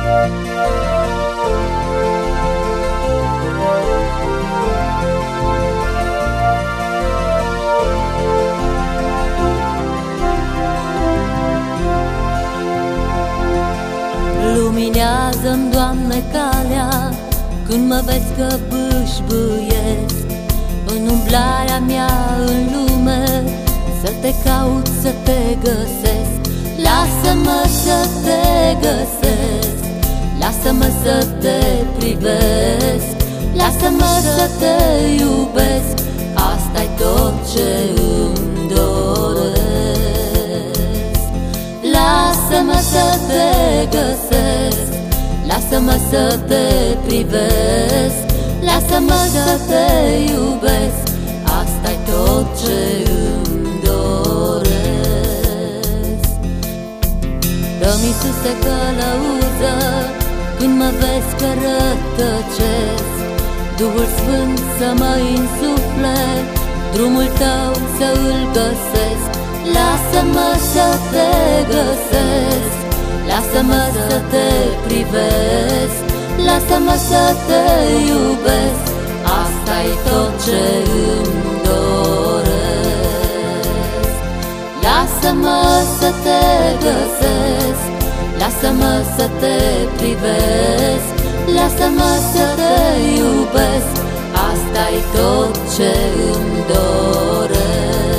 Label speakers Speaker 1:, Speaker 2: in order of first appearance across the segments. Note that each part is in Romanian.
Speaker 1: Luminează-mi, Doamne, calea când mă vezi că bâșbâiesc în umblarea mea în lume, să te caut, să te găsesc. Lasă-mă să te găsesc, lasă-mă să te privesc, lasă-mă să te iubesc. Asta-i tot ce îmi doresc. Lasă-mă să te găsesc, lasă-mă să te privesc, lasă-mă să te iubesc. Asta-i tot ce îmi doresc. Dă-mi, Iisuse, călăuză când mă vezi că rătăcesc, Duhul Sfânt să mă insufle, drumul tău să îl găsesc. Lasă-mă să te găsesc, lasă-mă să te privesc, lasă-mă să te iubesc. Asta-i tot ce îmi doresc. Lasă-mă să te găsesc, lasă-mă să te privesc, lasă-mă să te iubesc. Asta-i tot ce îmi doresc.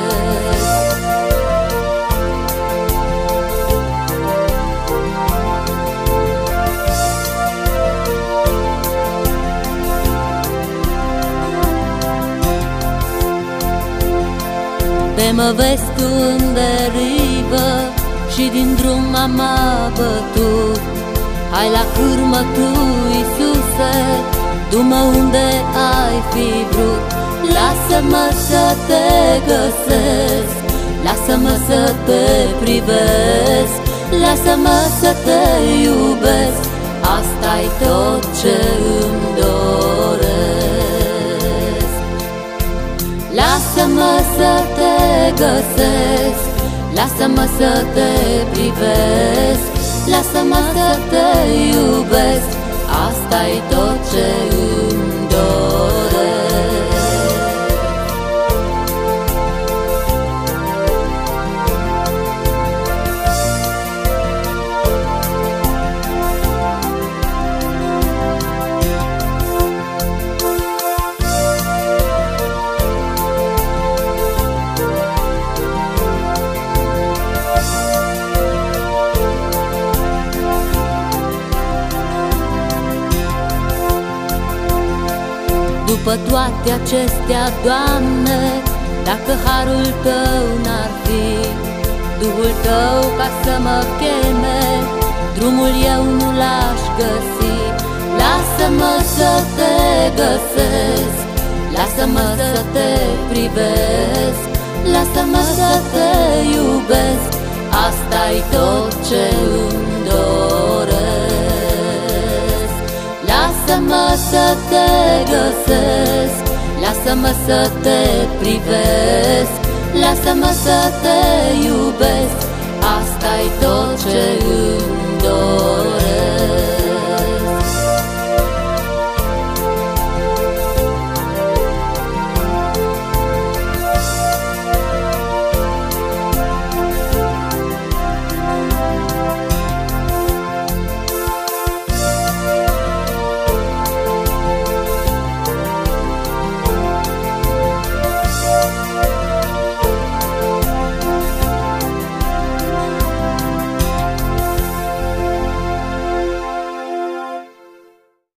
Speaker 1: Te mă vezi tu în derivă și din drum am abătut. Hai la cârmă tu, Iisuse, du-mă unde ai fi vrut. Lasă-mă să te găsesc, lasă-mă să te privesc, lasă-mă să te iubesc. Asta-i tot ce îmi doresc. Lasă-mă să te găsesc, lasă-mă să te privesc, lasă-mă să te iubesc. Asta-i tot ce îmi doresc. După toate acestea, Doamne, dacă harul Tău n-ar fi, Duhul Tău ca să mă cheme, drumul eu nu l-aș găsi. Lasă-mă să te găsesc, lasă-mă să te privesc, lasă-mă să te iubesc. Asta-i tot ce îmi doresc. Lasă-mă să te găsesc, lasă-mă să te privesc, lasă-mă să te iubesc. Asta-i tot ce îmi